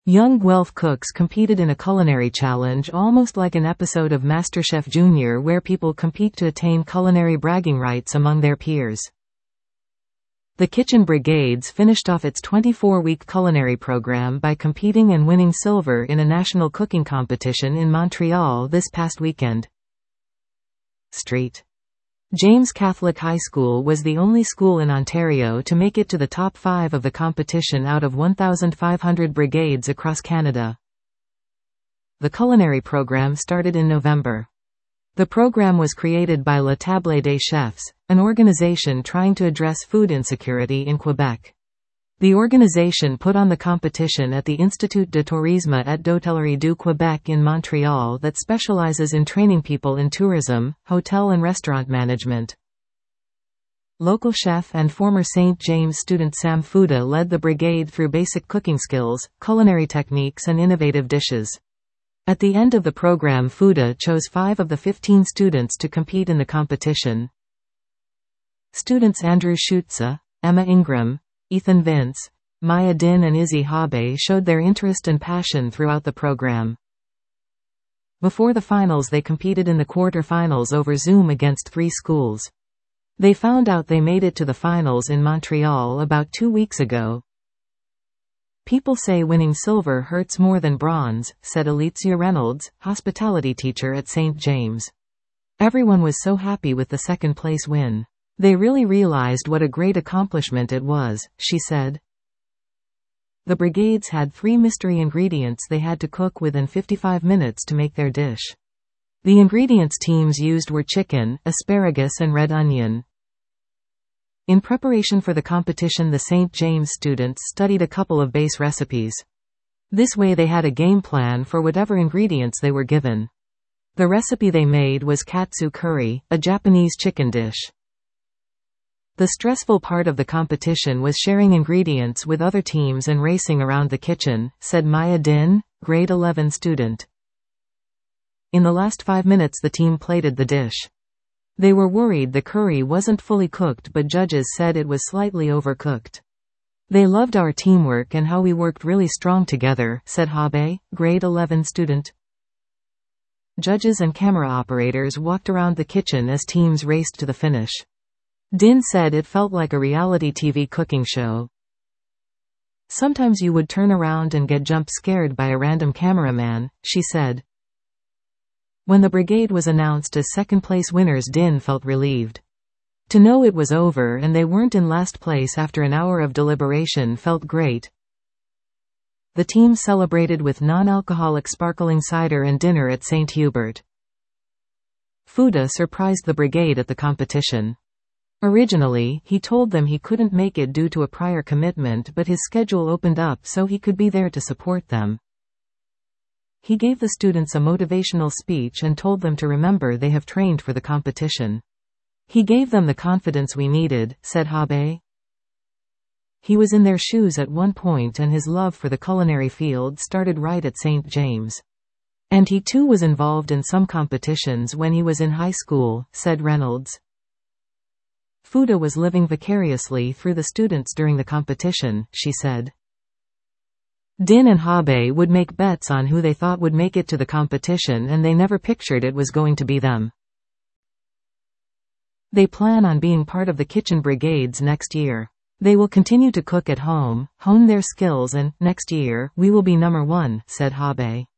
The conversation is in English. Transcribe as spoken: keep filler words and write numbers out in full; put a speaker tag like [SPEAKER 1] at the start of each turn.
[SPEAKER 1] Young Guelph cooks competed in a culinary challenge almost like an episode of MasterChef Junior where people compete to attain culinary bragging rights among their peers. The Kitchen Brigades finished off its twenty-four week culinary program by competing and winning silver in a national cooking competition in Montreal this past weekend. Street James Catholic High School was the only school in Ontario to make it to the top five of the competition out of one thousand five hundred brigades across Canada. The culinary program started in November. The program was created by La Table des Chefs, an organization trying to address food insecurity in Quebec. The organization put on the competition at the Institut de Tourisme et d'Hôtellerie du Québec in Montreal that specializes in training people in tourism, hotel and restaurant management. Local chef and former Saint James student Sam Fuda led the brigade through basic cooking skills, culinary techniques and innovative dishes. At the end of the program, Fuda chose five of the fifteen students to compete in the competition. Students Andrew Schutze, Emma Ingram, Ethan Vince, Maya Din and Izzy Habe showed their interest and passion throughout the program. Before the finals, they competed in the quarter-finals over Zoom against three schools. They found out they made it to the finals in Montreal about two weeks ago. People say winning silver hurts more than bronze, said Alicia Reynolds, hospitality teacher at Saint James. Everyone was so happy with the second-place win. They really realized what a great accomplishment it was, she said. The brigades had three mystery ingredients they had to cook within fifty-five minutes to make their dish. The ingredients teams used were chicken, asparagus and red onion. In preparation for the competition, the Saint James students studied a couple of base recipes. This way they had a game plan for whatever ingredients they were given. The recipe they made was katsu curry, a Japanese chicken dish. The stressful part of the competition was sharing ingredients with other teams and racing around the kitchen, said Maya Din, grade eleven student. In the last five minutes the team plated the dish. They were worried the curry wasn't fully cooked, but judges said it was slightly overcooked. They loved our teamwork and how we worked really strong together, said Habe, grade eleven student. Judges and camera operators walked around the kitchen as teams raced to the finish. Din said it felt like a reality T V cooking show. Sometimes you would turn around and get jump scared by a random cameraman, she said. When the brigade was announced as second-place winners, Din felt relieved. To know it was over and they weren't in last place after an hour of deliberation felt great. The team celebrated with non-alcoholic sparkling cider and dinner at Saint Hubert. Fuda surprised the brigade at the competition. Originally, he told them he couldn't make it due to a prior commitment, but his schedule opened up so he could be there to support them. He gave the students a motivational speech and told them to remember they have trained for the competition. He gave them the confidence we needed, said Habe. He was in their shoes at one point and his love for the culinary field started right at Saint James. And he too was involved in some competitions when he was in high school, said Reynolds. Fuda was living vicariously through the students during the competition, she said. Din and Habe would make bets on who they thought would make it to the competition, and they never pictured it was going to be them. They plan on being part of the Kitchen Brigades next year. They will continue to cook at home, hone their skills, and, next year, we will be number one, said Habe.